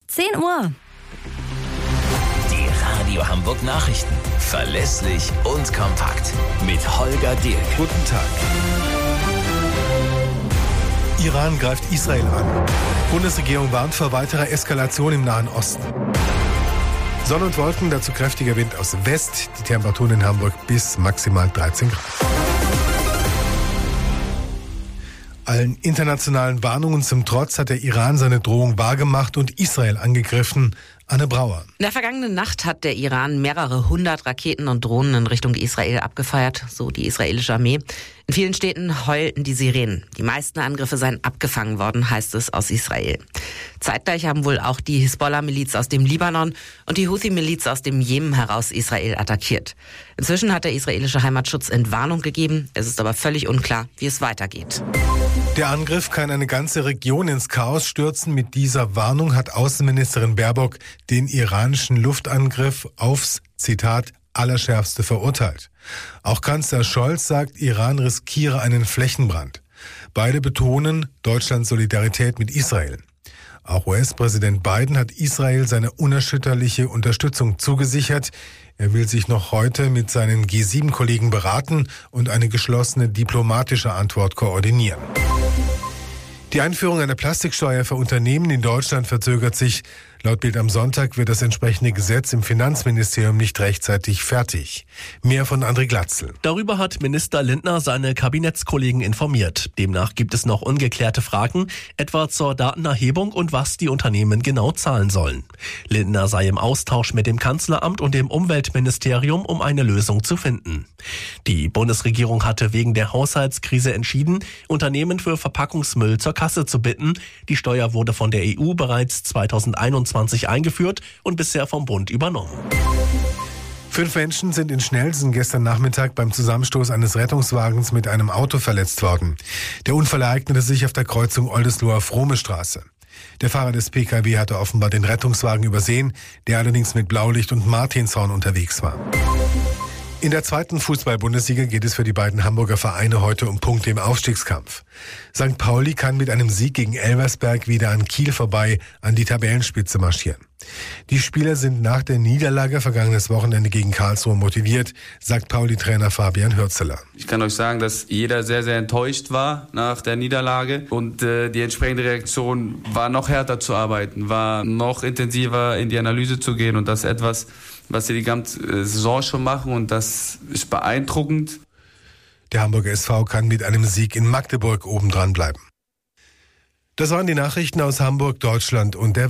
10 Uhr. Die Radio Hamburg Nachrichten. Verlässlich und kompakt. Mit Holger Dilk. Guten Tag. Iran greift Israel an. Bundesregierung warnt vor weiterer Eskalation im Nahen Osten. Sonne und Wolken, dazu kräftiger Wind aus West. Die Temperaturen in Hamburg bis maximal 13 Grad. Allen internationalen Warnungen zum Trotz hat der Iran seine Drohung wahrgemacht und Israel angegriffen. Anne Brauer. In der vergangenen Nacht hat der Iran mehrere 100 Raketen und Drohnen in Richtung Israel abgefeuert, so die israelische Armee. In vielen Städten heulten die Sirenen. Die meisten Angriffe seien abgefangen worden, heißt es aus Israel. Zeitgleich haben wohl auch die Hisbollah-Miliz aus dem Libanon und die Houthi-Miliz aus dem Jemen heraus Israel attackiert. Inzwischen hat der israelische Heimatschutz Entwarnung gegeben. Es ist aber völlig unklar, wie es weitergeht. Der Angriff kann eine ganze Region ins Chaos stürzen. Mit dieser Warnung hat Außenministerin Baerbock den iranischen Luftangriff aufs, Zitat, Allerschärfste verurteilt. Auch Kanzler Scholz sagt, Iran riskiere einen Flächenbrand. Beide betonen Deutschlands Solidarität mit Israel. Auch US-Präsident Biden hat Israel seine unerschütterliche Unterstützung zugesichert. Er will sich noch heute mit seinen G7-Kollegen beraten und eine geschlossene diplomatische Antwort koordinieren. Die Einführung einer Plastiksteuer für Unternehmen in Deutschland verzögert sich. Laut Bild am Sonntag wird das entsprechende Gesetz im Finanzministerium nicht rechtzeitig fertig. Mehr von André Glatzel. Darüber hat Minister Lindner seine Kabinettskollegen informiert. Demnach gibt es noch ungeklärte Fragen, etwa zur Datenerhebung und was die Unternehmen genau zahlen sollen. Lindner sei im Austausch mit dem Kanzleramt und dem Umweltministerium, um eine Lösung zu finden. Die Bundesregierung hatte wegen der Haushaltskrise entschieden, Unternehmen für Verpackungsmüll zur Kasse zu bitten. Die Steuer wurde von der EU bereits 2021 eingeführt und bisher vom Bund übernommen. 5 Menschen sind in Schnelsen gestern Nachmittag beim Zusammenstoß eines Rettungswagens mit einem Auto verletzt worden. Der Unfall ereignete sich auf der Kreuzung Oldesloher-Frohme-Straße. Der Fahrer des Pkw hatte offenbar den Rettungswagen übersehen, der allerdings mit Blaulicht und Martinshorn unterwegs war. In der 2. Fußball-Bundesliga geht es für die beiden Hamburger Vereine heute um Punkte im Aufstiegskampf. St. Pauli kann mit einem Sieg gegen Elversberg wieder an Kiel vorbei an die Tabellenspitze marschieren. Die Spieler sind nach der Niederlage vergangenes Wochenende gegen Karlsruhe motiviert, sagt Pauli-Trainer Fabian Hürzeler. Ich kann euch sagen, dass jeder sehr, sehr enttäuscht war nach der Niederlage und die entsprechende Reaktion war noch härter zu arbeiten, war noch intensiver in die Analyse zu gehen und das ist etwas, was sie die ganze Saison schon machen und das ist beeindruckend. Der Hamburger SV kann mit einem Sieg in Magdeburg obendran bleiben. Das waren die Nachrichten aus Hamburg, Deutschland und der